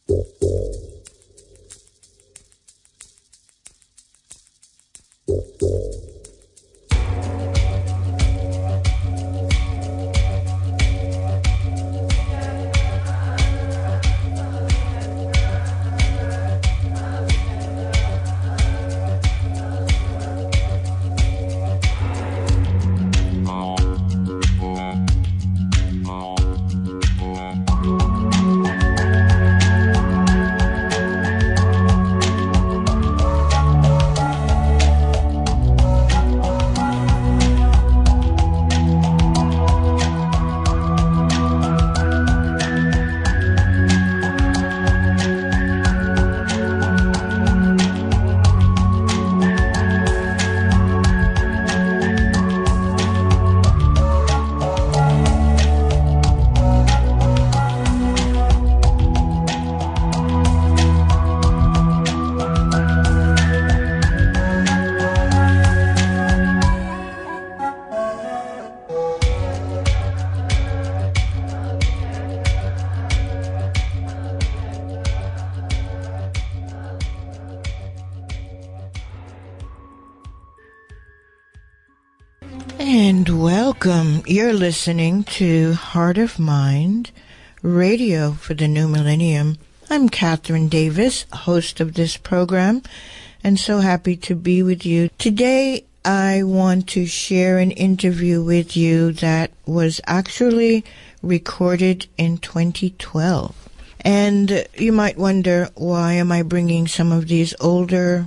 And welcome. You're listening to Heart of Mind Radio for the New Millennium. I'm Catherine Davis, host of this program, and so happy to be with you. Today, I want to share an interview with you that was actually recorded in 2012. And you might wonder, why am I bringing some of these older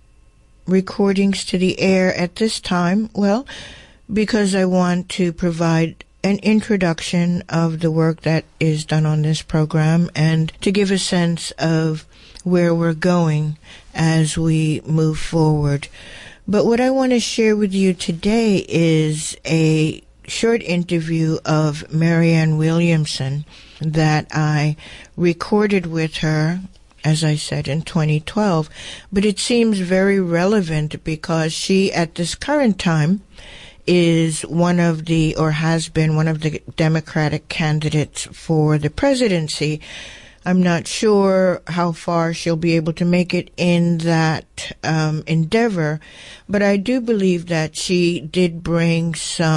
recordings to the air at this time? Well, because I want to provide an introduction of the work that is done on this program and to give a sense of where we're going as we move forward. But what I want to share with you today is a short interview of Marianne Williamson that I recorded with her, as I said, in 2012. But it seems very relevant because she, at this current time, is one of the, or has been one of the Democratic candidates for the presidency. I'm not sure how far she'll be able to make it in that endeavor, but I do believe that she did bring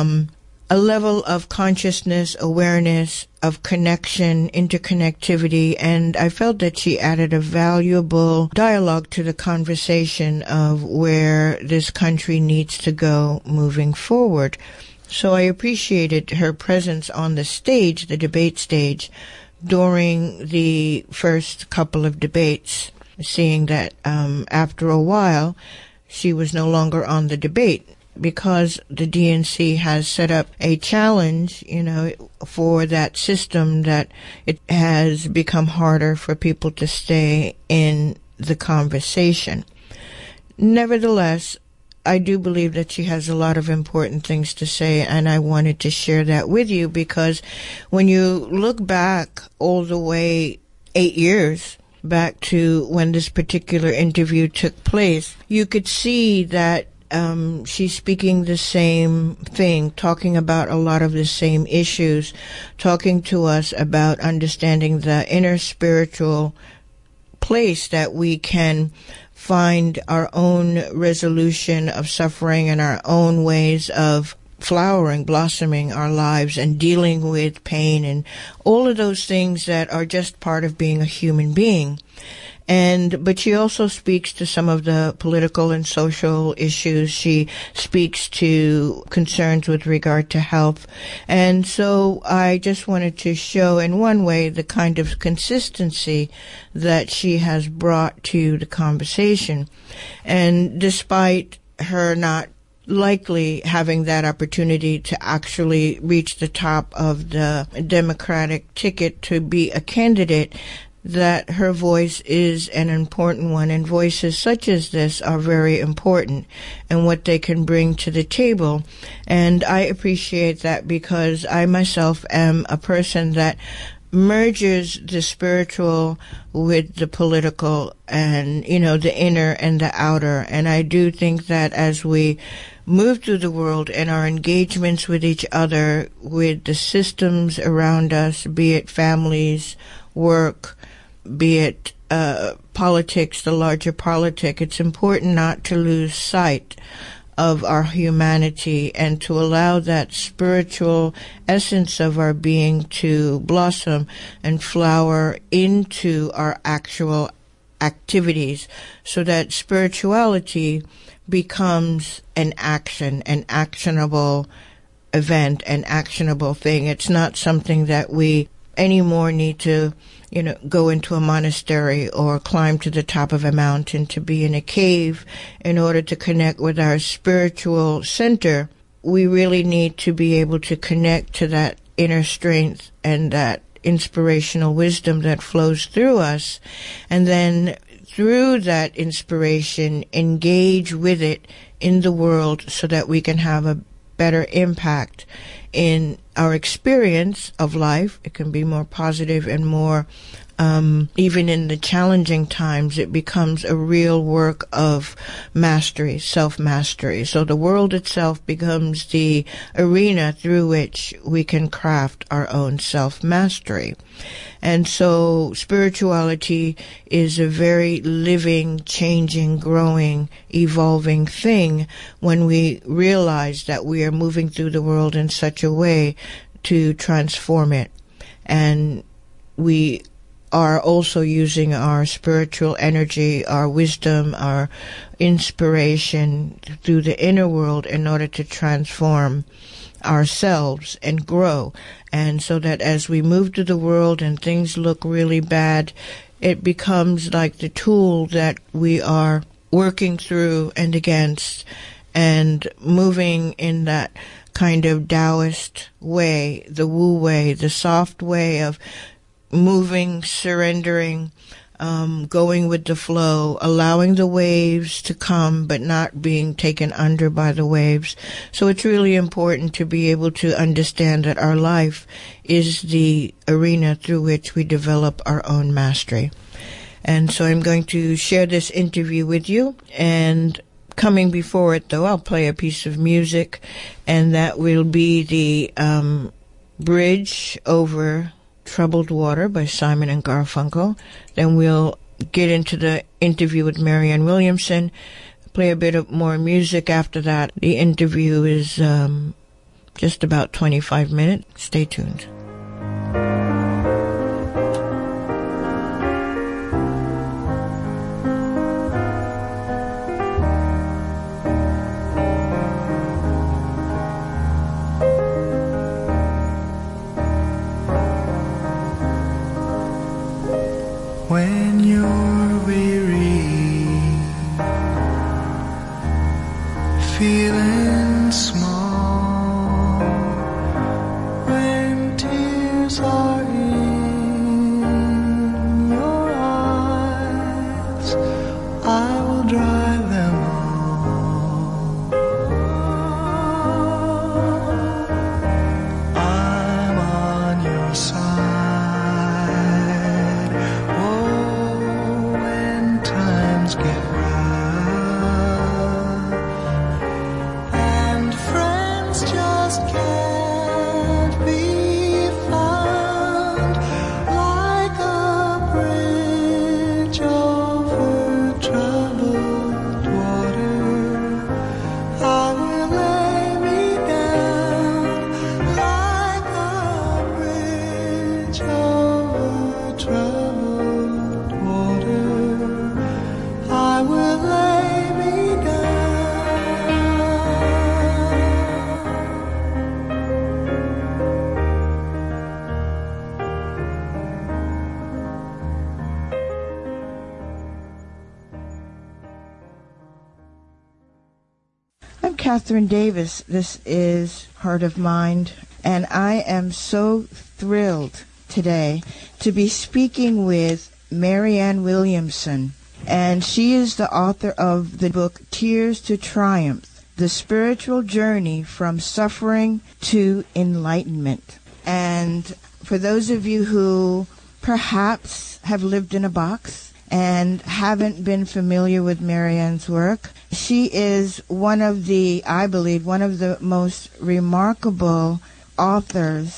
a level of consciousness, awareness, of connection, interconnectivity, and I felt that she added a valuable dialogue to the conversation of where this country needs to go moving forward. So I appreciated her presence on the stage, the debate stage, during the first couple of debates, seeing that after a while she was no longer on the debate, because the DNC has set up a challenge, for that system, that it has become harder for people to stay in the conversation. Nevertheless, I do believe that she has a lot of important things to say, and I wanted to share that with you because when you look back all the way 8 years back to when this particular interview took place, you could see that she's speaking the same thing, talking about a lot of the same issues, talking to us about understanding the inner spiritual place that we can find our own resolution of suffering and our own ways of flowering, blossoming our lives and dealing with pain and all of those things that are just part of being a human being. But she also speaks to some of the political and social issues. She speaks to concerns with regard to health. And so I just wanted to show in one way the kind of consistency that she has brought to the conversation. And despite her not likely having that opportunity to actually reach the top of the Democratic ticket to be a candidate, that her voice is an important one, and voices such as this are very important and what they can bring to the table. And I appreciate that because I myself am a person that merges the spiritual with the political and, the inner and the outer. And I do think that as we move through the world and our engagements with each other, with the systems around us, be it families, work, be it politics, the larger politic, it's important not to lose sight of our humanity and to allow that spiritual essence of our being to blossom and flower into our actual activities, so that spirituality becomes an action, an actionable event, an actionable thing. It's not something that we anymore need to, go into a monastery or climb to the top of a mountain to be in a cave in order to connect with our spiritual center. We really need to be able to connect to that inner strength and that inspirational wisdom that flows through us, and then through that inspiration engage with it in the world so that we can have a better impact in our experience of life. It can be more positive and more, even in the challenging times, it becomes a real work of mastery, self-mastery. So the world itself becomes the arena through which we can craft our own self-mastery. And so spirituality is a very living, changing, growing, evolving thing when we realize that we are moving through the world in such a way to transform it. And we are also using our spiritual energy, our wisdom, our inspiration through the inner world in order to transform ourselves and grow. And so that as we move through the world and things look really bad, it becomes like the tool that we are working through and against and moving in that kind of Taoist way, the Wu way, the soft way of moving, surrendering, going with the flow, allowing the waves to come but not being taken under by the waves. So it's really important to be able to understand that our life is the arena through which we develop our own mastery. And so I'm going to share this interview with you, and coming before it, though, I'll play a piece of music, and that will be the Bridge Over Troubled Water by Simon and Garfunkel. Then we'll get into the interview with Marianne Williamson, play a bit of more music after that. The interview is just about 25 minutes. Stay tuned. When you're weary, feeling small, when tears are in your eyes, I will dry them all. I'm on your side. Get rough, and friends just can't be found, like a bridge over troubled water. I will lay me down, like a bridge over troubled water. I will lay me down. I'm Catherine Davis. This is Heart of Mind, and I am so thrilled today to be speaking with Marianne Williamson. And she is the author of the book Tears to Triumph, The Spiritual Journey from Suffering to Enlightenment. And for those of you who perhaps have lived in a box and haven't been familiar with Marianne's work, she is I believe, one of the most remarkable authors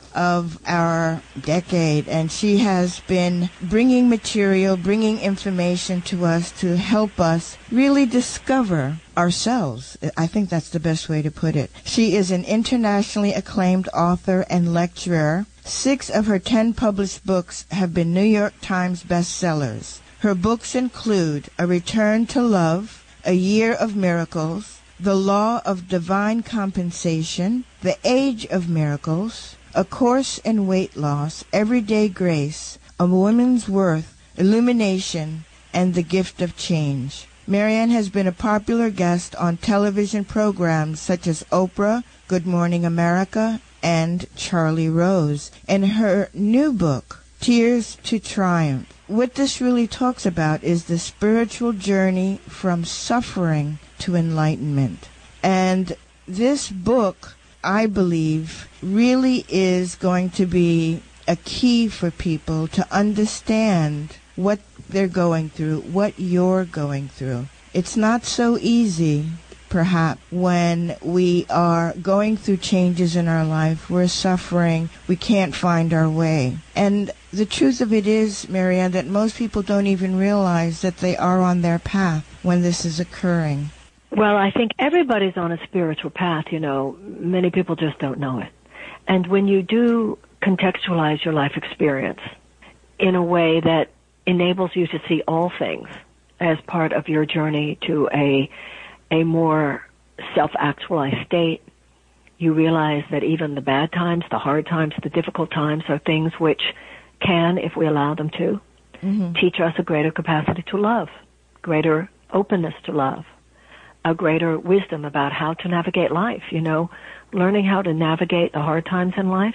of our decade, and she has been bringing material, bringing information to us to help us really discover ourselves. I think that's the best way to put it. She is an internationally acclaimed author and lecturer. 6 of her 10 published books have been New York Times bestsellers. Her books include A Return to Love, A Year of Miracles, The Law of Divine Compensation, The Age of Miracles, A Course in Weight Loss, Everyday Grace, A Woman's Worth, Illumination, and The Gift of Change. Marianne has been a popular guest on television programs such as Oprah, Good Morning America, and Charlie Rose. In her new book, Tears to Triumph, what this really talks about is the spiritual journey from suffering to enlightenment. And this book, I believe, really is going to be a key for people to understand what they're going through, what you're going through. It's not so easy, perhaps, when we are going through changes in our life. We're suffering. We can't find our way. And the truth of it is, Marianne, that most people don't even realize that they are on their path when this is occurring. Well, I think everybody's on a spiritual path, you know. Many people just don't know it. And when you do contextualize your life experience in a way that enables you to see all things as part of your journey to a more self-actualized state, you realize that even the bad times, the hard times, the difficult times are things which can, if we allow them to, teach us a greater capacity to love, greater openness to love, a greater wisdom about how to navigate life. You know, learning how to navigate the hard times in life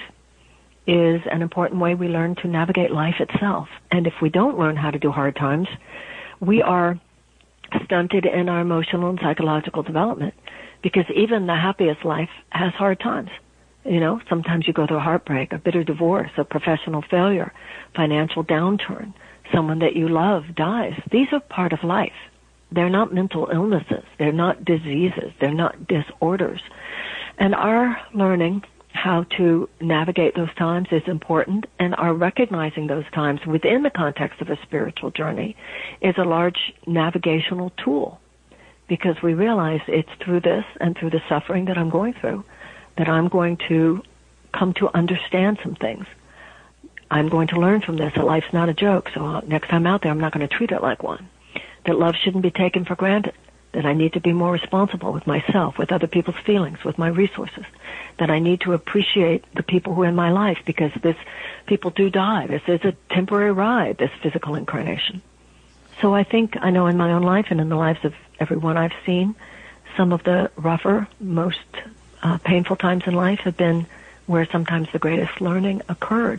is an important way we learn to navigate life itself. And if we don't learn how to do hard times, we are stunted in our emotional and psychological development, because even the happiest life has hard times. You know, sometimes you go through a heartbreak, a bitter divorce, a professional failure, financial downturn, someone that you love dies. These are part of life. They're not mental illnesses. They're not diseases. They're not disorders. And our learning how to navigate those times is important, and our recognizing those times within the context of a spiritual journey is a large navigational tool, because we realize it's through this and through the suffering that I'm going through that I'm going to come to understand some things. I'm going to learn from this that life's not a joke, so next time out there I'm not going to treat it like one. That love shouldn't be taken for granted. That I need to be more responsible with myself, with other people's feelings, with my resources. That I need to appreciate the people who are in my life, because people do die. This is a temporary ride, this physical incarnation. So I think, I know in my own life and in the lives of everyone I've seen, some of the rougher, most painful times in life have been where sometimes the greatest learning occurred.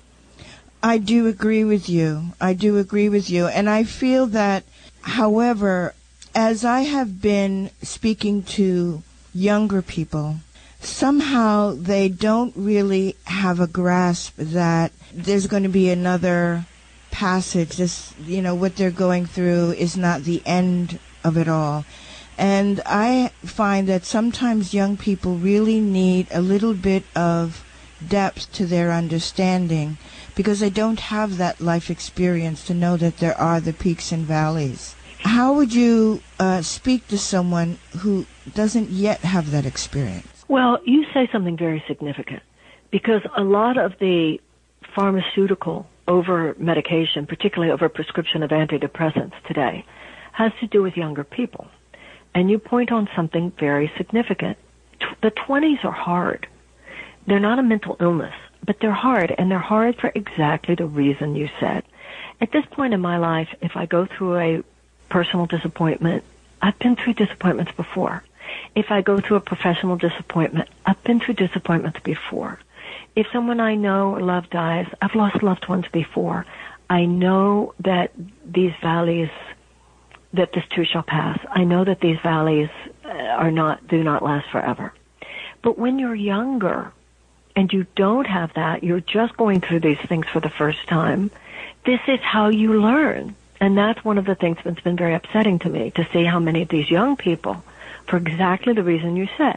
I do agree with you. And I feel that, however, as I have been speaking to younger people, somehow they don't really have a grasp that there's going to be another passage. This, you know, what they're going through is not the end of it all. And I find that sometimes young people really need a little bit of depth to their understanding, because they don't have that life experience to know that there are the peaks and valleys. How would you speak to someone who doesn't yet have that experience? Well, you say something very significant, because a lot of the pharmaceutical over-medication, particularly over-prescription of antidepressants today, has to do with younger people. And you point on something very significant. The 20s are hard. They're not a mental illness, but they're hard, and they're hard for exactly the reason you said. At this point in my life, if I go through a personal disappointment, I've been through disappointments before. If I go through a professional disappointment, I've been through disappointments before. If someone I know or love dies, I've lost loved ones before. I know that these valleys, that this too shall pass. I know that these valleys do not last forever. But when you're younger and you don't have that, you're just going through these things for the first time, this is how you learn. And that's one of the things that's been very upsetting to me, to see how many of these young people, for exactly the reason you said,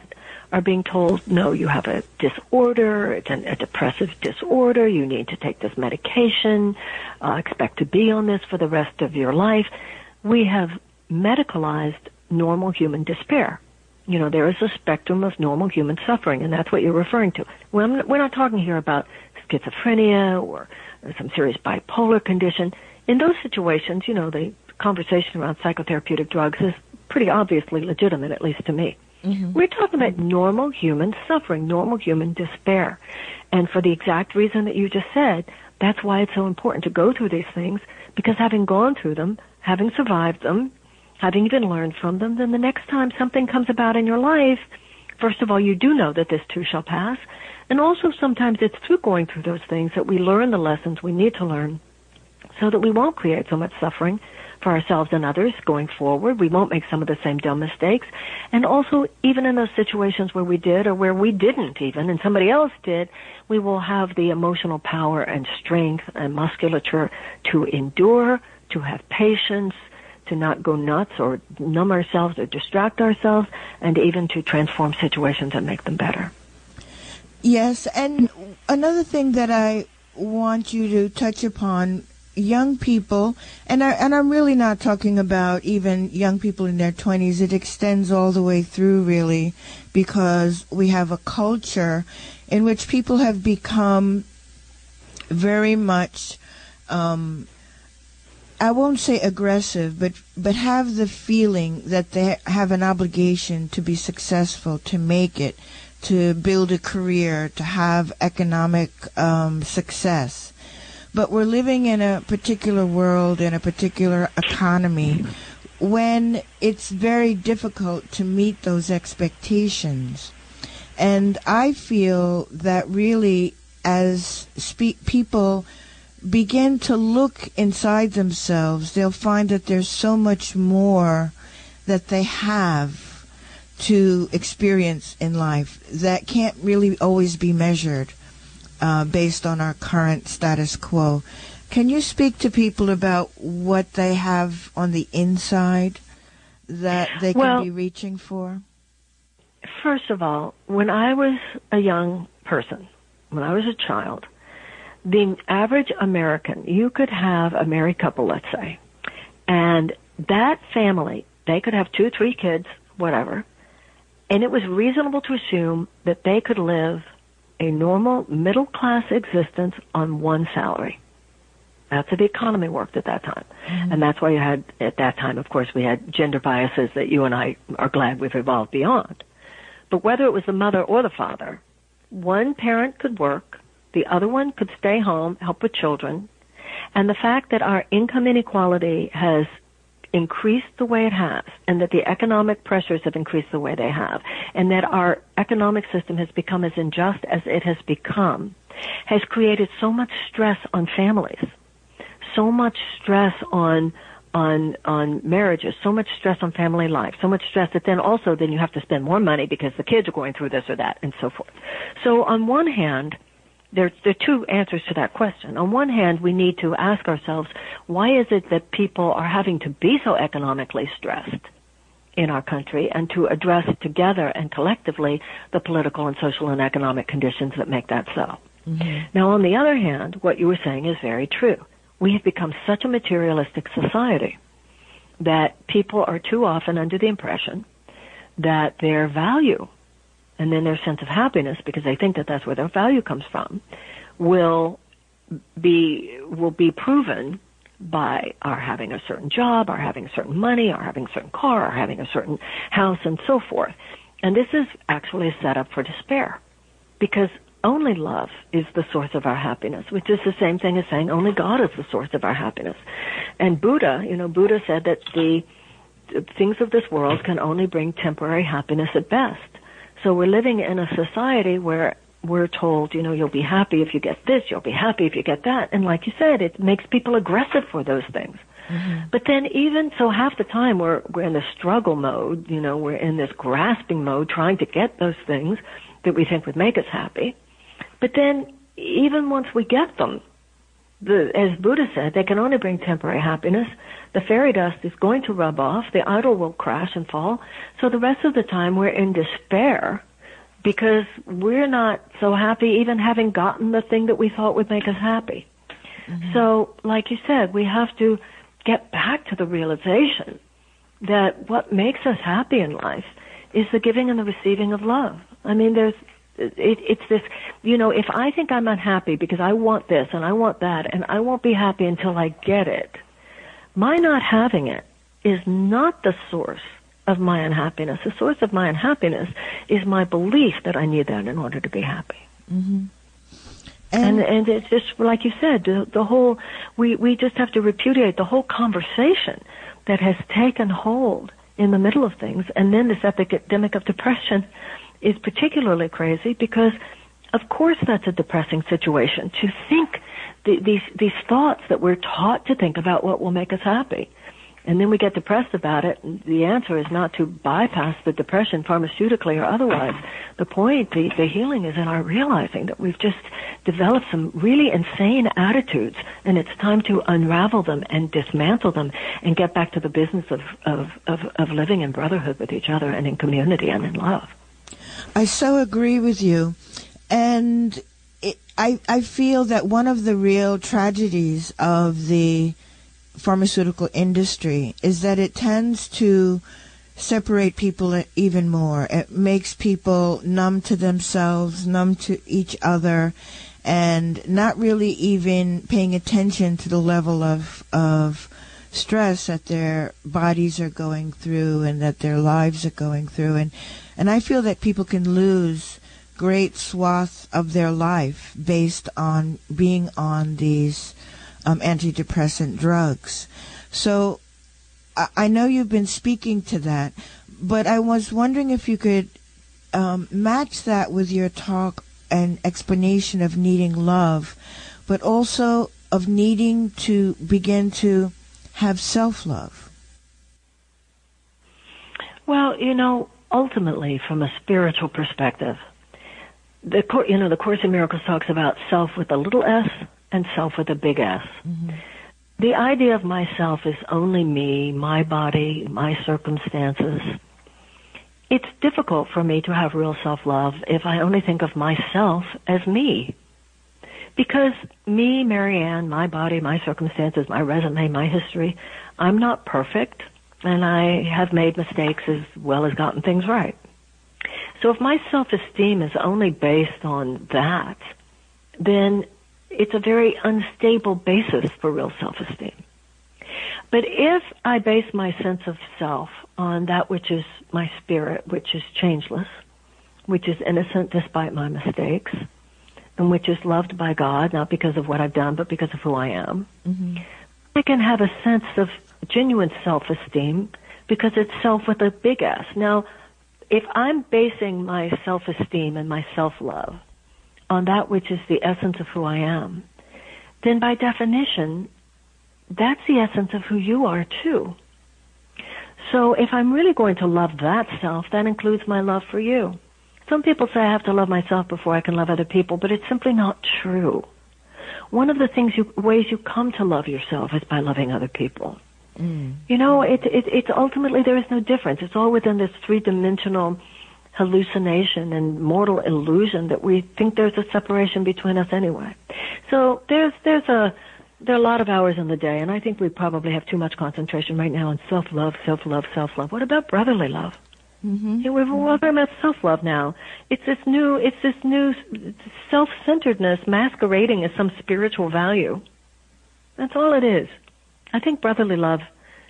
are being told, no, you have a disorder, it's a depressive disorder, you need to take this medication, expect to be on this for the rest of your life. We have medicalized normal human despair. You know, there is a spectrum of normal human suffering, and that's what you're referring to. We're not talking here about schizophrenia or some serious bipolar condition. In those situations, you know, the conversation around psychotherapeutic drugs is pretty obviously legitimate, at least to me. Mm-hmm. We're talking about normal human suffering, normal human despair. And for the exact reason that you just said, that's why it's so important to go through these things, because having gone through them, having survived them, having even learned from them, then the next time something comes about in your life, first of all, you do know that this too shall pass. And also sometimes it's through going through those things that we learn the lessons we need to learn so that we won't create so much suffering for ourselves and others going forward. We won't make some of the same dumb mistakes. And also, even in those situations where we did or where we didn't even, and somebody else did, we will have the emotional power and strength and musculature to endure, to have patience, to not go nuts or numb ourselves or distract ourselves, and even to transform situations and make them better. Yes, and another thing that I want you to touch upon, young people, and I'm really not talking about even young people in their 20s. It extends all the way through, really, because we have a culture in which people have become very much, I won't say aggressive, but have the feeling that they have an obligation to be successful, to make it, to build a career, to have economic success. But we're living in a particular world, in a particular economy, when it's very difficult to meet those expectations. And I feel that really, as people begin to look inside themselves, they'll find that there's so much more that they have to experience in life that can't really always be measured based on our current status quo. Can you speak to people about what they have on the inside that they can be reaching for? First of all, when I was a young person, when I was a child, the average American, you could have a married couple, let's say, and that family, they could have 2, 3 kids, whatever, and it was reasonable to assume that they could live a normal middle-class existence on one salary. That's how the economy worked at that time. Mm-hmm. And that's why you had, at that time, of course, we had gender biases that you and I are glad we've evolved beyond. But whether it was the mother or the father, one parent could work, the other one could stay home, help with children. And the fact that our income inequality has increased the way it has, and that the economic pressures have increased the way they have, and that our economic system has become as unjust as it has become, has created so much stress on families, so much stress on marriages, so much stress on family life, so much stress that then you have to spend more money because the kids are going through this or that, and so forth. So on one hand, there are 2 answers to that question. On one hand, we need to ask ourselves, why is it that people are having to be so economically stressed in our country, and to address together and collectively the political and social and economic conditions that make that so. Mm-hmm. Now, on the other hand, what you were saying is very true. We have become such a materialistic society that people are too often under the impression that their value and then their sense of happiness, because they think that that's where their value comes from, will be proven by our having a certain job, our having a certain money, our having a certain car, our having a certain house, and so forth. And this is actually a setup for despair, because only love is the source of our happiness, which is the same thing as saying only God is the source of our happiness. And Buddha said that the things of this world can only bring temporary happiness at best. So we're living in a society where we're told, you'll be happy if you get this, you'll be happy if you get that. And like you said, it makes people aggressive for those things. Mm-hmm. But then even so, half the time we're in the struggle mode, we're in this grasping mode, trying to get those things that we think would make us happy. But then even once we get them, as Buddha said, they can only bring temporary happiness. The fairy dust is going to rub off. The idol will crash and fall. So the rest of the time we're in despair, because we're not so happy even having gotten the thing that we thought would make us happy. Mm-hmm. So, like you said, we have to get back to the realization that what makes us happy in life is the giving and the receiving of love. I mean, it's this, if I think I'm unhappy because I want this and I want that and I won't be happy until I get it, my not having it is not the source of my unhappiness. The source of my unhappiness is my belief that I need that in order to be happy. Mm-hmm. And it's just, like you said, the whole, we just have to repudiate the whole conversation that has taken hold in the middle of things. And then this epidemic of depression is particularly crazy because, of course, that's a depressing situation. To think these thoughts that we're taught to think about what will make us happy. And then we get depressed about it. And the answer is not to bypass the depression pharmaceutically or otherwise. The point, the healing is in our realizing that we've just developed some really insane attitudes, and it's time to unravel them and dismantle them and get back to the business of living in brotherhood with each other and in community and in love. I so agree with you. And I feel that one of the real tragedies of the pharmaceutical industry is that it tends to separate people even more. It makes people numb to themselves, numb to each other, and not really even paying attention to the level of stress that their bodies are going through and that their lives are going through. And I feel that people can lose great swaths of their life based on being on these antidepressant drugs. So I know you've been speaking to that, but I was wondering if you could match that with your talk and explanation of needing love, but also of needing to begin to have self-love. Well, ultimately, from a spiritual perspective, the Course in Miracles talks about self with a little s and self with a big S. Mm-hmm. The idea of myself is only me, my body, my circumstances. It's difficult for me to have real self-love if I only think of myself as me. Because me, Marianne, my body, my circumstances, my resume, my history, I'm not perfect, and I have made mistakes as well as gotten things right. So if my self-esteem is only based on that, then it's a very unstable basis for real self-esteem. But if I base my sense of self on that which is my spirit, which is changeless, which is innocent despite my mistakes, and which is loved by God, not because of what I've done, but because of who I am, mm-hmm. I can have a sense of genuine self-esteem because it's self with a big S. Now, if I'm basing my self-esteem and my self-love on that which is the essence of who I am, then by definition, that's the essence of who you are too. So if I'm really going to love that self, that includes my love for you. Some people say I have to love myself before I can love other people, but it's simply not true. One of the ways you come to love yourself is by loving other people. Mm. It's ultimately there is no difference. It's all within this three-dimensional hallucination and mortal illusion that we think there's a separation between us anyway. So there are a lot of hours in the day, and I think we probably have too much concentration right now on self-love, self-love, self-love. What about brotherly love? Mm-hmm. We're talking about self-love now. It's this new self-centeredness masquerading as some spiritual value. That's all it is. I think brotherly love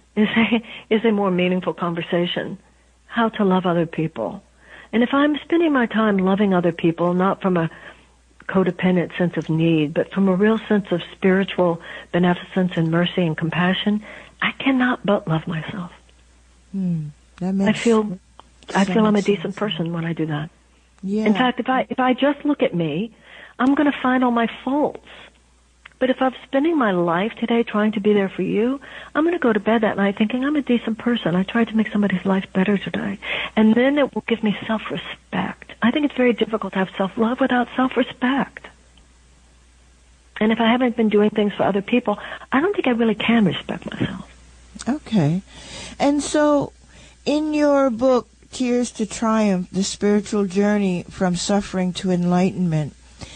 is a more meaningful conversation. How to love other people. And if I'm spending my time loving other people, not from a codependent sense of need, but from a real sense of spiritual beneficence and mercy and compassion, I cannot but love myself. That makes I feel I'm a decent person when I do that. Yeah. In fact, if I just look at me, I'm going to find all my faults. But if I'm spending my life today trying to be there for you, I'm going to go to bed that night thinking I'm a decent person. I tried to make somebody's life better today. And then it will give me self-respect. I think it's very difficult to have self-love without self-respect. And if I haven't been doing things for other people, I don't think I really can respect myself. Okay. And so in your book, Tears to Triumph, the spiritual journey from suffering to enlightenment.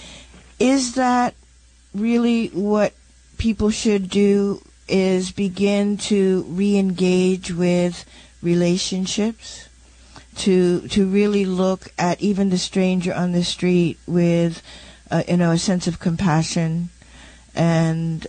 Is that really what people should do, is begin to re-engage with relationships, to really look at even the stranger on the street with a sense of compassion, and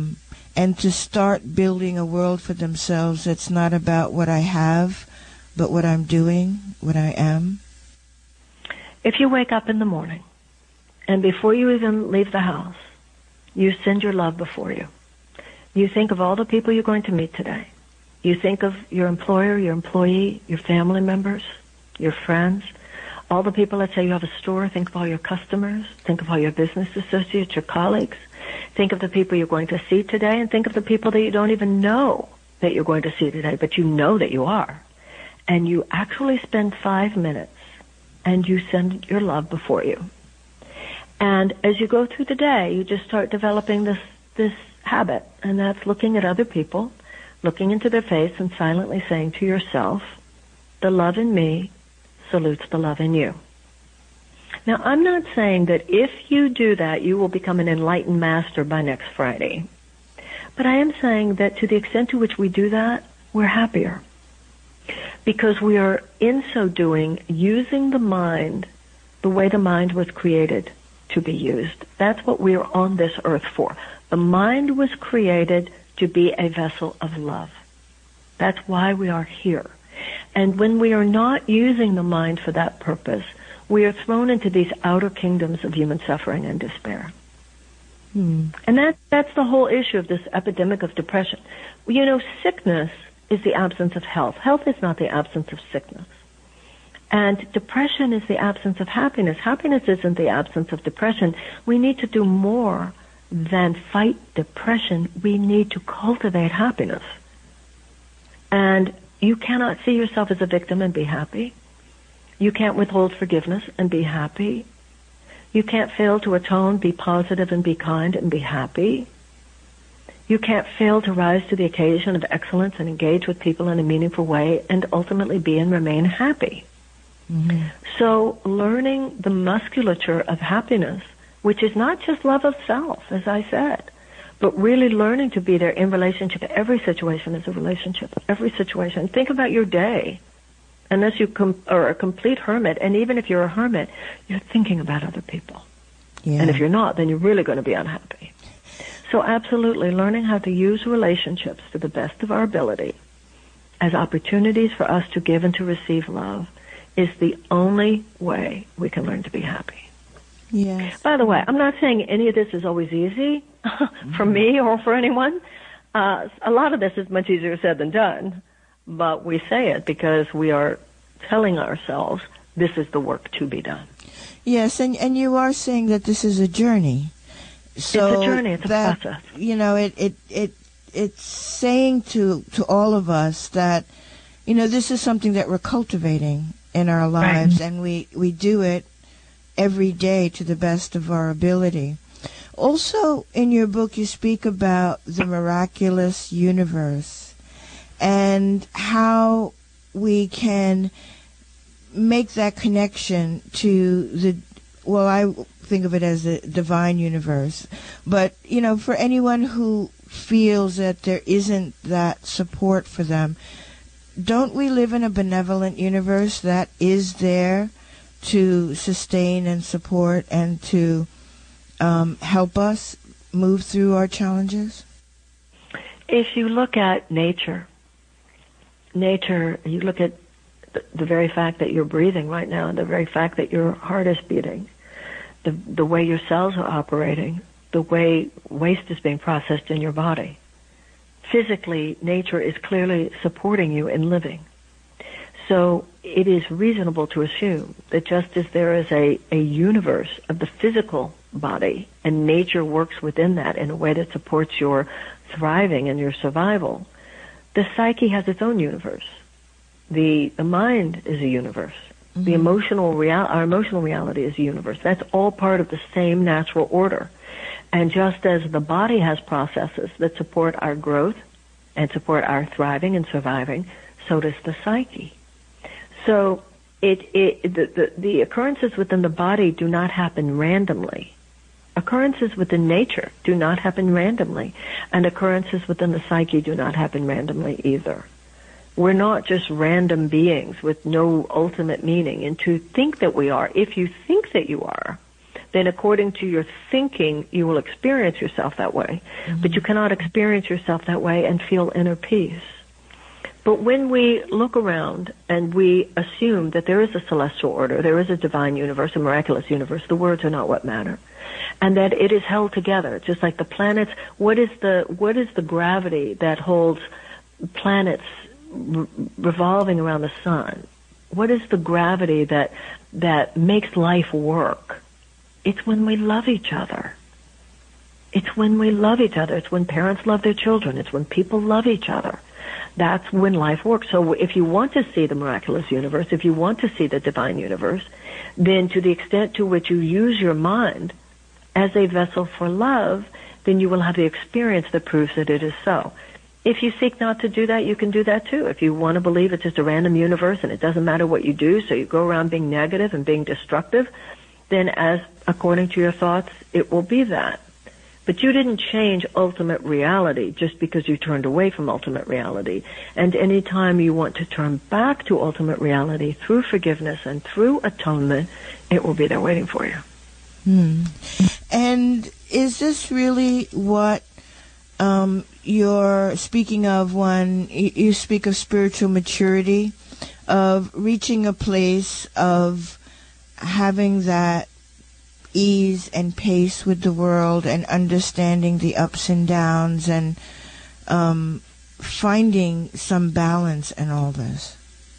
to start building a world for themselves that's not about what I have, but what I'm doing, what I am? If you wake up in the morning, and before you even leave the house, you send your love before you. You think of all the people you're going to meet today. You think of your employer, your employee, your family members, your friends, all the people. Let's say you have a store. Think of all your customers. Think of all your business associates, your colleagues. Think of the people you're going to see today, and think of the people that you don't even know that you're going to see today, but you know that you are. And you actually spend 5 minutes, and you send your love before you. And as you go through the day, you just start developing this habit, and that's looking at other people, looking into their face, and silently saying to yourself, the love in me salutes the love in you. Now, I'm not saying that if you do that, you will become an enlightened master by next Friday. But I am saying that to the extent to which we do that, we're happier. Because we are, in so doing, using the mind the way the mind was created to be used. That's what we are on this earth for. The mind was created to be a vessel of love. That's why we are here. And when we are not using the mind for that purpose, we are thrown into these outer kingdoms of human suffering and despair. And that's the whole issue of this epidemic of depression. You know, sickness is the absence of health. Health is not the absence of sickness. And depression is the absence of happiness. Happiness isn't the absence of depression. We need to do more than fight depression. We need to cultivate happiness. And you cannot see yourself as a victim and be happy. You can't withhold forgiveness and be happy. You can't fail to atone, be positive, and be kind, and be happy. You can't fail to rise to the occasion of excellence and engage with people in a meaningful way and ultimately be and remain happy. Mm-hmm. So learning the musculature of happiness, which is not just love of self, as I said, but really learning to be there in relationship. Every situation is a relationship. Every situation. Think about your day. Unless you are a complete hermit, and even if you're a hermit, you're thinking about other people. Yeah. And if you're not, then you're really going to be unhappy. So absolutely, learning how to use relationships to the best of our ability as opportunities for us to give and to receive love is the only way we can learn to be happy. Yes. By the way, I'm not saying any of this is always easy for me or for anyone. A lot of this is much easier said than done. But we say it because we are telling ourselves this is the work to be done. Yes, and you are saying that this is a journey. So it's a journey, it's a process. You know, it's saying to all of us that, you know, this is something that we're cultivating in our lives, right. And we do it every day to the best of our ability. Also, in your book, you speak about the miraculous universe and how we can make that connection to the, well, I think of it as the divine universe. But, you know, for anyone who feels that there isn't that support for them, don't we live in a benevolent universe that is there to sustain and support and to help us move through our challenges? If you look at nature, you look at the very fact that you're breathing right now, and the very fact that your heart is beating, the way your cells are operating, the way waste is being processed in your body. Physically, nature is clearly supporting you in living. So it is reasonable to assume that just as there is a universe of the physical body, and nature works within that in a way that supports your thriving and your survival, the psyche has its own universe. The mind is a universe. Mm-hmm. Our emotional reality is a universe. That's all part of the same natural order. And just as the body has processes that support our growth and support our thriving and surviving, so does the psyche. So the occurrences within the body do not happen randomly. Occurrences within nature do not happen randomly, and occurrences within the psyche do not happen randomly either. We're not just random beings with no ultimate meaning. And to think that we are, if you think that you are, then according to your thinking, you will experience yourself that way. Mm-hmm. But you cannot experience yourself that way and feel inner peace. But when we look around and we assume that there is a celestial order, there is a divine universe, a miraculous universe, the words are not what matter, and that it is held together, just like the planets. What is the gravity that holds planets revolving around the sun? What is the gravity that makes life work? It's when we love each other. It's when we love each other. It's when parents love their children. It's when people love each other. That's when life works. So if you want to see the miraculous universe, if you want to see the divine universe, then to the extent to which you use your mind as a vessel for love, then you will have the experience that proves that it is so. If you seek not to do that, you can do that too. If you want to believe it's just a random universe and it doesn't matter what you do, so you go around being negative and being destructive, then as according to your thoughts, it will be that. But you didn't change ultimate reality just because you turned away from ultimate reality. And any time you want to turn back to ultimate reality through forgiveness and through atonement, it will be there waiting for you. And is this really what you're speaking of when you speak of spiritual maturity, of reaching a place of having that ease and pace with the world and understanding the ups and downs and finding some balance in all this?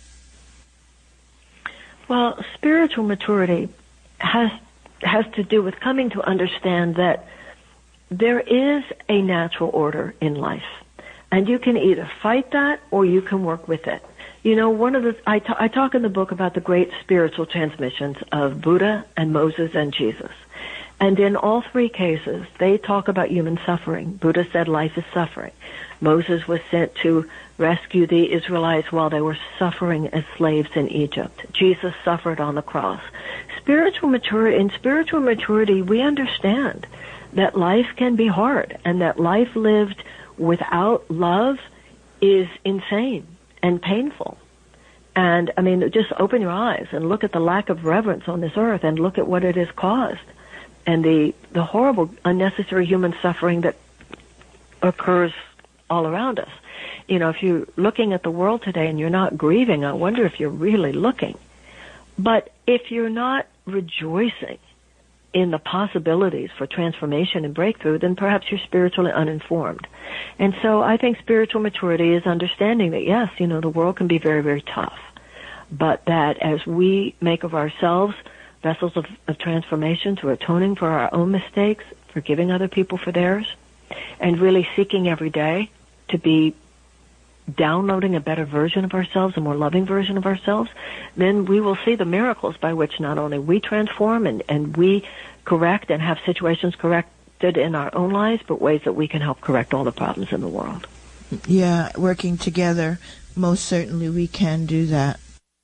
Well, spiritual maturity has to do with coming to understand that there is a natural order in life, and you can either fight that or you can work with it. You know, I talk in the book about the great spiritual transmissions of Buddha and Moses and Jesus. And in all three cases, they talk about human suffering. Buddha said life is suffering. Moses was sent to rescue the Israelites while they were suffering as slaves in Egypt. Jesus suffered on the cross. In spiritual maturity, we understand that life can be hard and that life lived without love is insane and painful. And, I mean, just open your eyes and look at the lack of reverence on this earth and look at what it has caused and the horrible, unnecessary human suffering that occurs all around us. You know, if you're looking at the world today and you're not grieving, I wonder if you're really looking. But if you're not rejoicing in the possibilities for transformation and breakthrough, then perhaps you're spiritually uninformed. And so I think spiritual maturity is understanding that, yes, you know, the world can be very, very tough, but that as we make of ourselves vessels of transformation through atoning for our own mistakes, forgiving other people for theirs, and really seeking every day to be downloading a better version of ourselves, a more loving version of ourselves, then we will see the miracles by which not only we transform and we correct and have situations corrected in our own lives, but ways that we can help correct all the problems in the world. Yeah, working together, most certainly we can do that.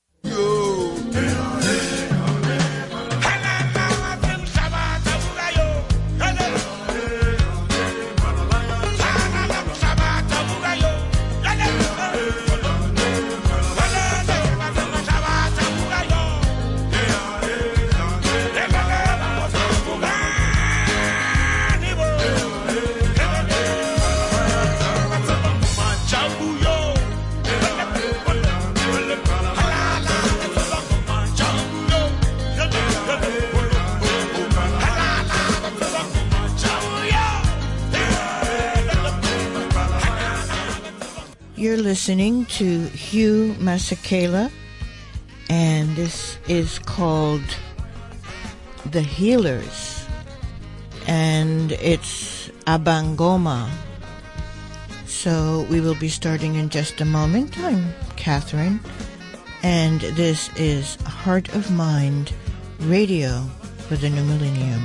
You're listening to Hugh Masekela, and this is called The Healers, and it's Abangoma. So we will be starting in just a moment. I'm Catherine, and this is Heart of Mind Radio for the New Millennium.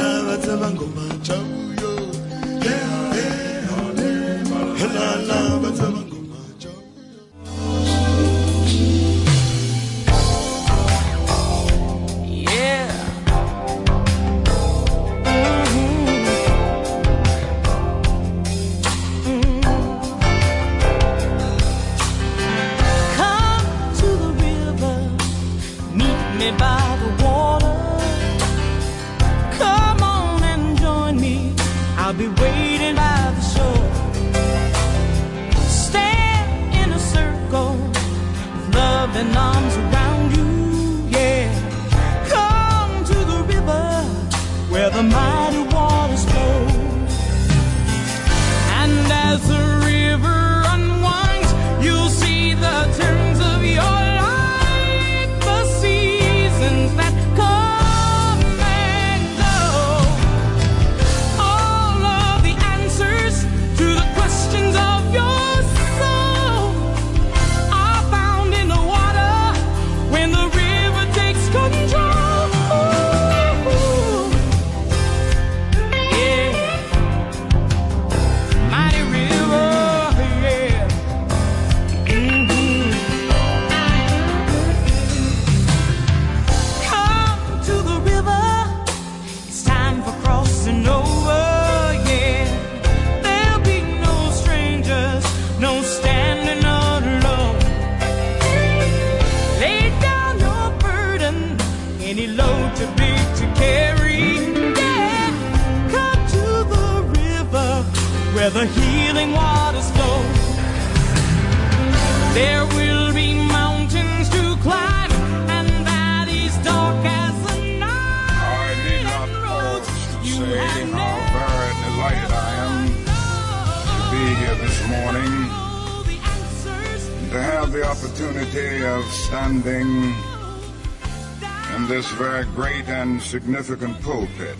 Significant pulpit,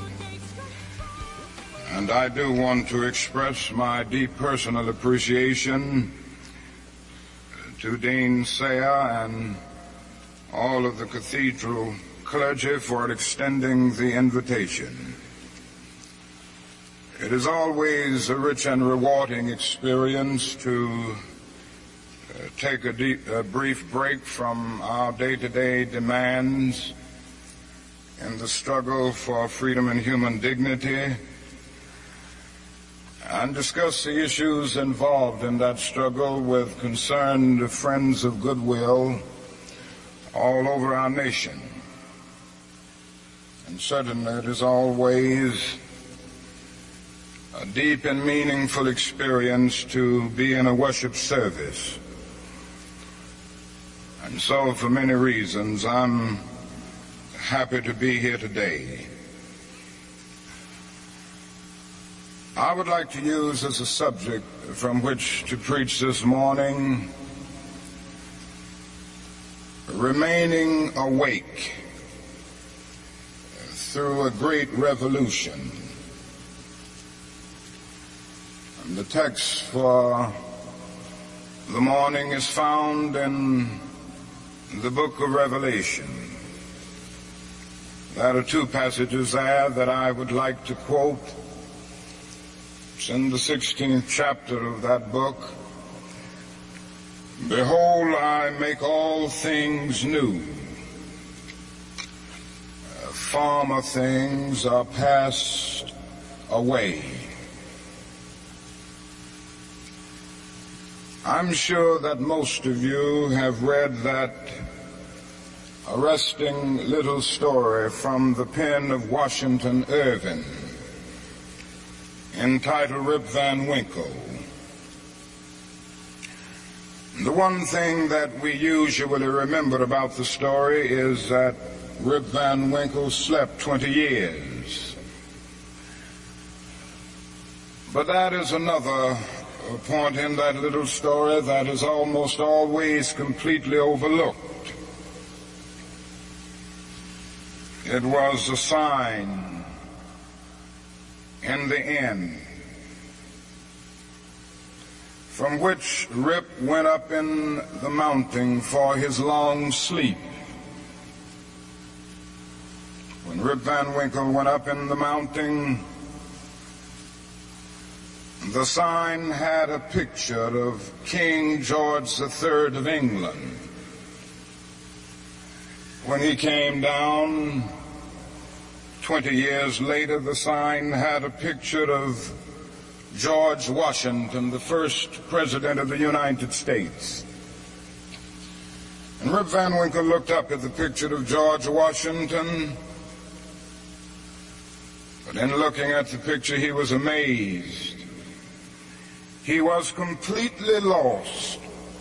and I do want to express my deep personal appreciation to Dean Sayer and all of the cathedral clergy for extending the invitation. It is always a rich and rewarding experience to take a brief break from our day-to-day demands in the struggle for freedom and human dignity, and discuss the issues involved in that struggle with concerned friends of goodwill all over our nation. And certainly it is always a deep and meaningful experience to be in a worship service. And so for many reasons, I'm happy to be here today. I would like to use as a subject from which to preach this morning, remaining awake through a great revolution. And the text for the morning is found in the book of Revelation. There are two passages there that I would like to quote. It's in the 16th chapter of that book. Behold, I make all things new. Former things are passed away. I'm sure that most of you have read that arresting little story from the pen of Washington Irving, entitled Rip Van Winkle. The one thing that we usually remember about the story is that Rip Van Winkle slept 20 years. But that is another point in that little story that is almost always completely overlooked. It was a sign in the end from which Rip went up in the mountain for his long sleep. When Rip Van Winkle went up in the mountain. The sign had a picture of King George III of England. When he came down, 20 years later, the sign had a picture of George Washington, the first president of the United States. And Rip Van Winkle looked up at the picture of George Washington, but in looking at the picture, he was amazed. He was completely lost.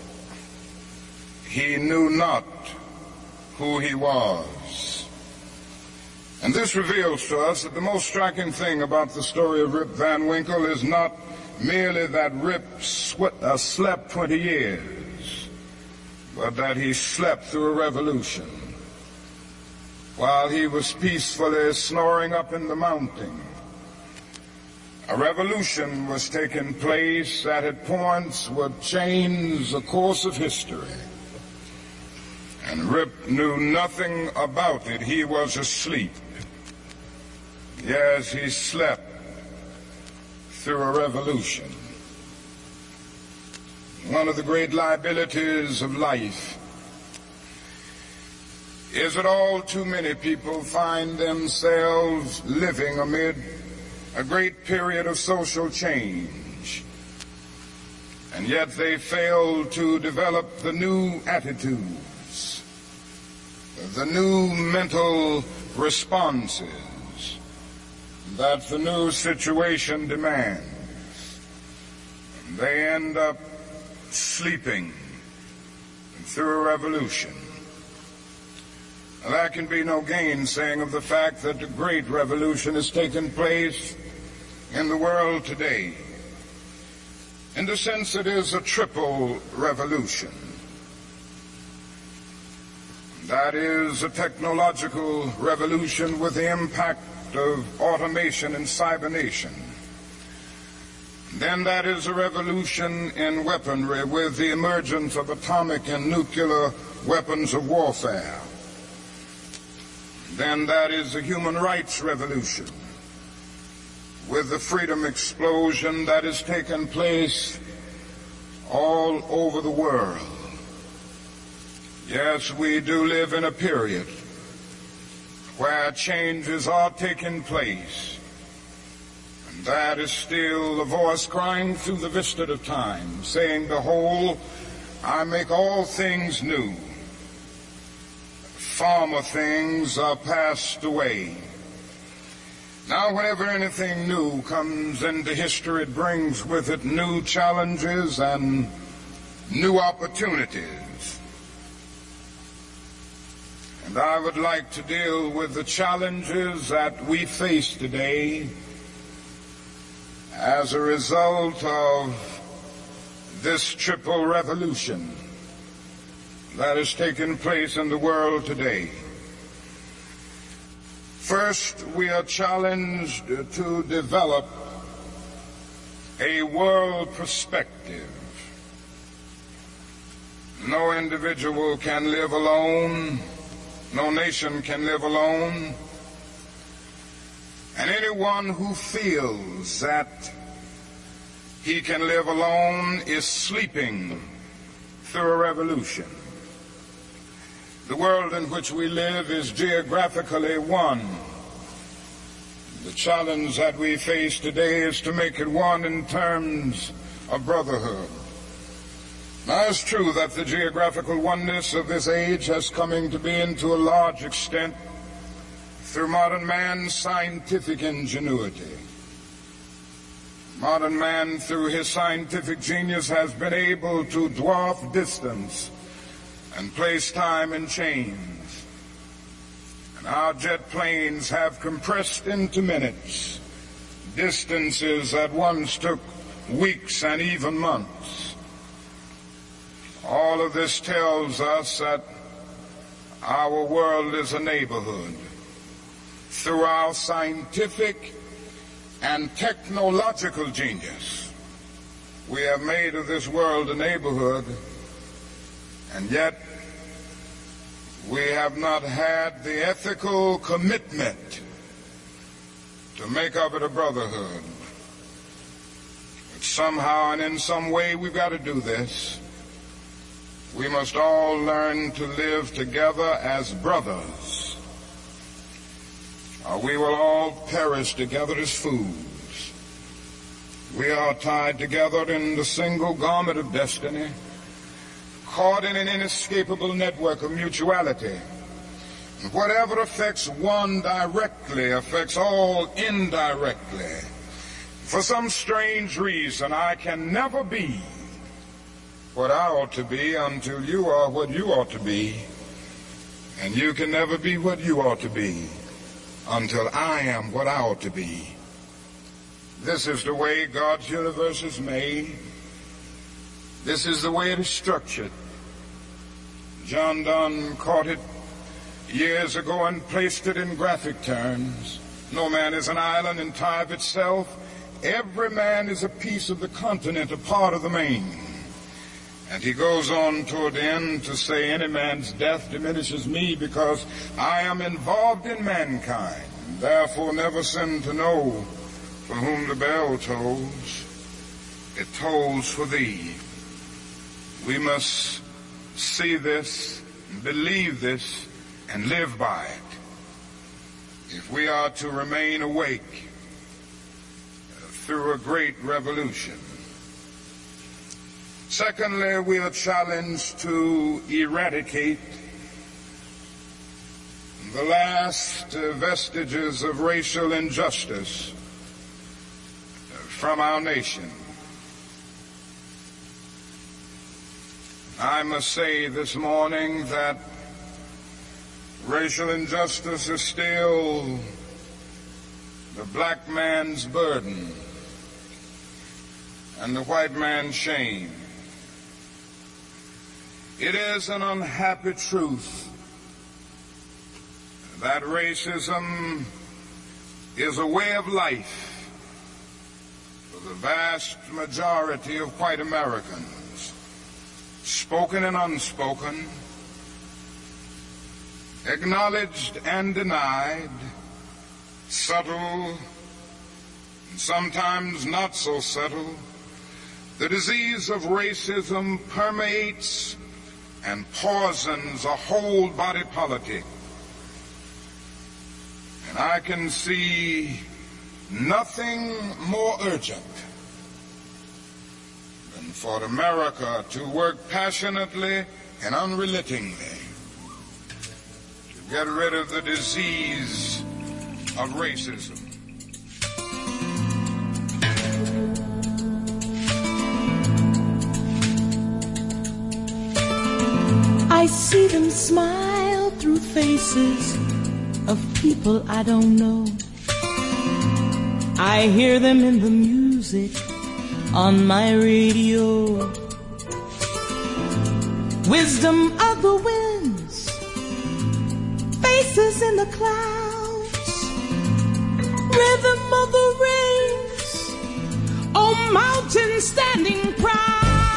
He knew not who he was. And this reveals to us that the most striking thing about the story of Rip Van Winkle is not merely that Rip slept 20 years, but that he slept through a revolution. While he was peacefully snoring up in the mountain, a revolution was taking place that at points would change the course of history. And Rip knew nothing about it. He was asleep. Yes, he slept through a revolution. One of the great liabilities of life is that all too many people find themselves living amid a great period of social change, and yet they fail to develop the new attitudes, the new mental responses that the new situation demands. They end up sleeping through a revolution. There can be no gainsaying of the fact that a great revolution has taken place in the world today. In the sense, it is a triple revolution. That is a technological revolution with the impact of automation and cybernation. Then that is a revolution in weaponry with the emergence of atomic and nuclear weapons of warfare. Then that is a human rights revolution with the freedom explosion that has taken place all over the world. Yes, we do live in a period where changes are taking place. And that is still the voice crying through the vista of time, saying, "Behold, I make all things new. Former things are passed away." Now, whenever anything new comes into history, it brings with it new challenges and new opportunities. And I would like to deal with the challenges that we face today as a result of this triple revolution that has taken place in the world today. First, we are challenged to develop a world perspective. No individual can live alone. No nation can live alone. And anyone who feels that he can live alone is sleeping through a revolution. The world in which we live is geographically one. The challenge that we face today is to make it one in terms of brotherhood. Now, it's true that the geographical oneness of this age has come to be to a large extent through modern man's scientific ingenuity. Modern man, through his scientific genius, has been able to dwarf distance and place time in chains. And our jet planes have compressed into minutes distances that once took weeks and even months. All of this tells us that our world is a neighborhood. Through our scientific and technological genius, we have made of this world a neighborhood, and yet we have not had the ethical commitment to make of it a brotherhood. But somehow and in some way we've got to do this. We must all learn to live together as brothers, or we will all perish together as fools. We are tied together in the single garment of destiny, caught in an inescapable network of mutuality. Whatever affects one directly affects all indirectly. For some strange reason, I can never be what I ought to be until you are what you ought to be. And you can never be what you ought to be until I am what I ought to be. This is the way God's universe is made. This is the way it is structured. John Donne caught it years ago and placed it in graphic terms. No man is an island in tie of itself. Every man is a piece of the continent, a part of the main. And he goes on toward the end to say, any man's death diminishes me because I am involved in mankind. Therefore never sin to know for whom the bell tolls. It tolls for thee. We must see this, believe this, and live by it if we are to remain awake through a great revolution. Secondly, we are challenged to eradicate the last vestiges of racial injustice from our nation. I must say this morning that racial injustice is still the black man's burden and the white man's shame. It is an unhappy truth that racism is a way of life for the vast majority of white Americans, spoken and unspoken, acknowledged and denied, subtle and sometimes not so subtle. The disease of racism permeates and poisons a whole body politic. And I can see nothing more urgent than for America to work passionately and unrelentingly to get rid of the disease of racism. I see them smile through faces of people I don't know. I hear them in the music on my radio. Wisdom of the winds, faces in the clouds, rhythm of the rains, oh mountain standing proud.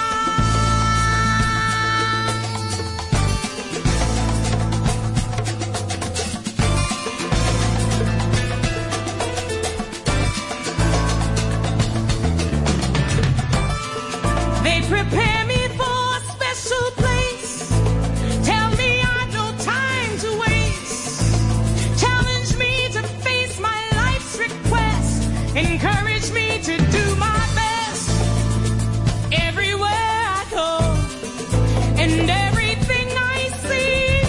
Prepare me for a special place. Tell me I've no time to waste. Challenge me to face my life's request. Encourage me to do my best. Everywhere I go and everything I see,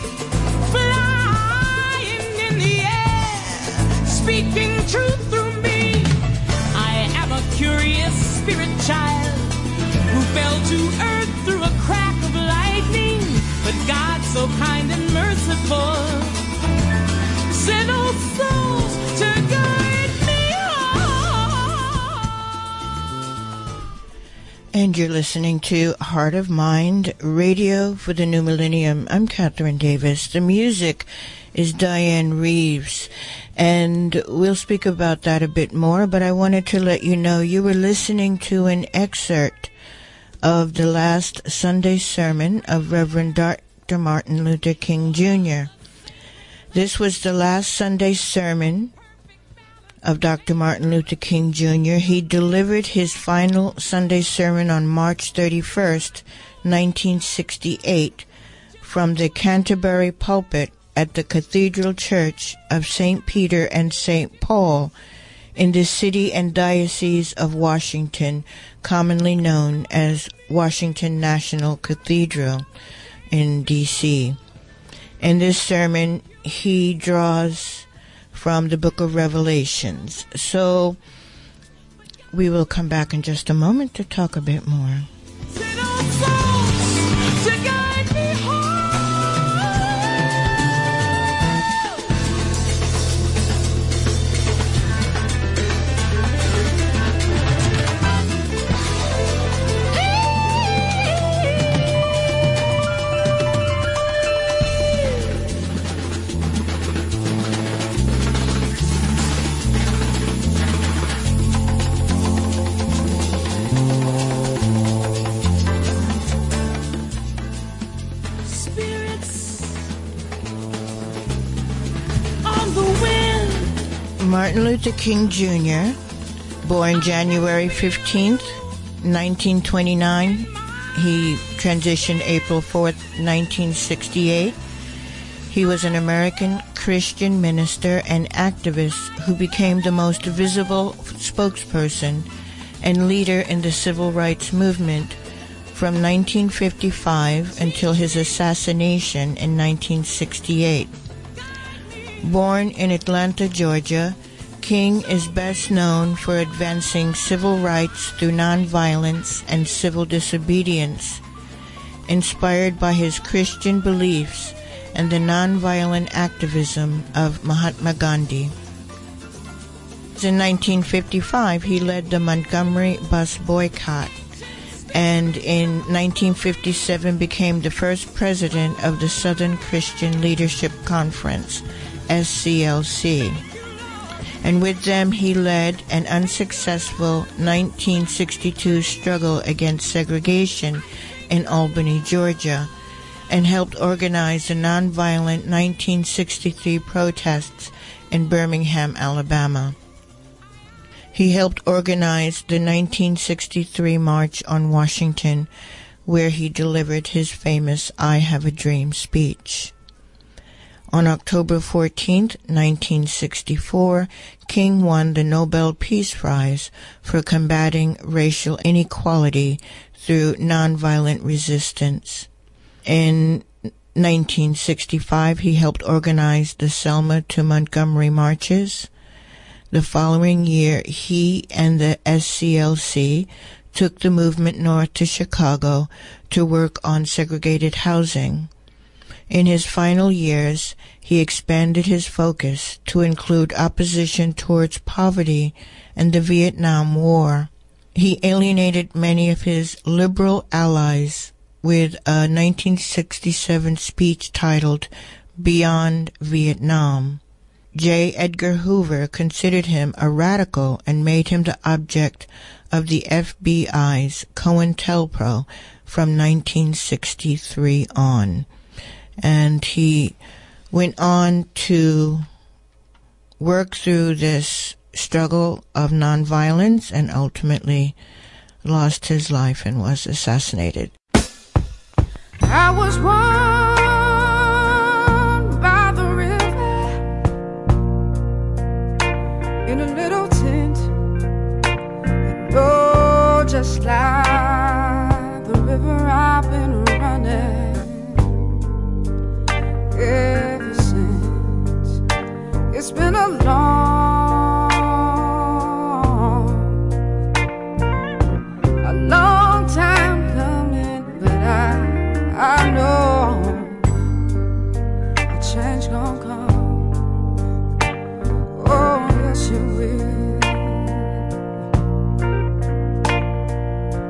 flying in the air, speaking truth through me. I am a curious spirit child who fell to earth through a crack of lightning, but God so kind and merciful sent old souls to guide me on. And you're listening to Heart of Mind Radio for the New Millennium. I'm Catherine Davis. The music is Diane Reeves, and we'll speak about that a bit more, but I wanted to let you know you were listening to an excerpt of the last Sunday sermon of Reverend Dr. Martin Luther King Jr. This was the last Sunday sermon of Dr. Martin Luther King Jr. He delivered his final Sunday sermon on March 31st, 1968, from the Canterbury pulpit at the Cathedral Church of St. Peter and St. Paul in the city and diocese of Washington, commonly known as Washington National Cathedral in D.C. In this sermon, he draws from the book of Revelations. So we will come back in just a moment to talk a bit more. Martin Luther King Jr., born January 15th, 1929. He transitioned April 4th, 1968. He was an American Christian minister and activist who became the most visible spokesperson and leader in the civil rights movement from 1955 until his assassination in 1968. Born in Atlanta, Georgia, King is best known for advancing civil rights through nonviolence and civil disobedience, inspired by his Christian beliefs and the nonviolent activism of Mahatma Gandhi. In 1955, he led the Montgomery bus boycott, and in 1957 became the first president of the Southern Christian Leadership Conference, SCLC. And with them he led an unsuccessful 1962 struggle against segregation in Albany, Georgia, and helped organize the nonviolent 1963 protests in Birmingham, Alabama. He helped organize the 1963 March on Washington, where he delivered his famous I Have a Dream speech. On October 14, 1964, King won the Nobel Peace Prize for combating racial inequality through nonviolent resistance. In 1965, he helped organize the Selma to Montgomery marches. The following year, he and the SCLC took the movement north to Chicago to work on segregated housing. In his final years, he expanded his focus to include opposition towards poverty and the Vietnam War. He alienated many of his liberal allies with a 1967 speech titled Beyond Vietnam. J. Edgar Hoover considered him a radical and made him the object of the FBI's COINTELPRO from 1963 on. And he went on to work through this struggle of nonviolence and ultimately lost his life and was assassinated. I was born by the river in a little tent, and oh, just like the river I've been running ever since. It's been a long time coming, but I know a change gonna come. Oh, yes, you will.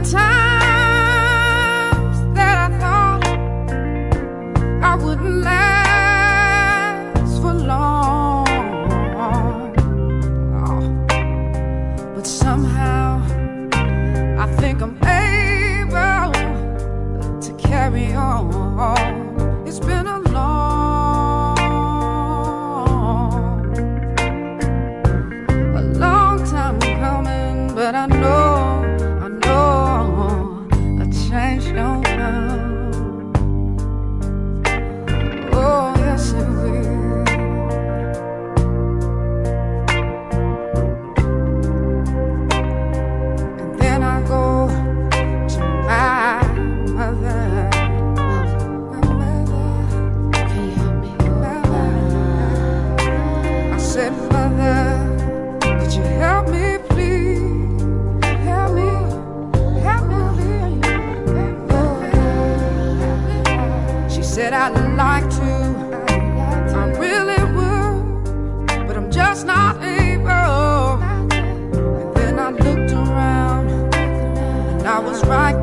been times that I thought I wouldn't last for long. Oh. But somehow I think I'm able to carry on. It's been a long time coming, but I know a change don't come. Oh, yes it will. And then I go to my mother. Can you help me? I said, Mother, could you help me, please? Help me, please. She said, I'd like to, I really would, but I'm just not able. And then I looked around, and I was right